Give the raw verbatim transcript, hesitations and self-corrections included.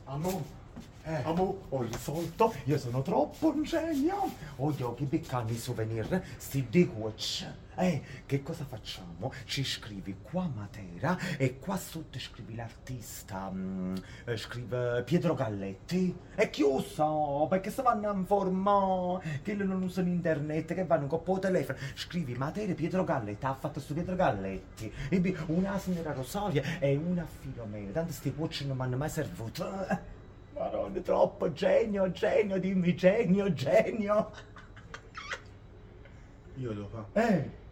Amo, Eh. amo, ho risolto, io sono troppo un genio. Ho io che beccano i souvenir, sti di coach. Eh, che cosa facciamo? Ci scrivi qua Matera e qua sotto scrivi l'artista, mm, eh, scrive Pietro Galletti. E chiuso, perché se vanno a informare che non usano internet, che vanno con il telefono. Scrivi Matera Pietro Galletti, ha fatto sto Pietro Galletti. E beh, una signora Rosaria e una Filomena. Tanto sti coach non mi hanno mai servuto. Maronna, troppo genio, genio, dimmi genio, genio. Io lo fa. Eh.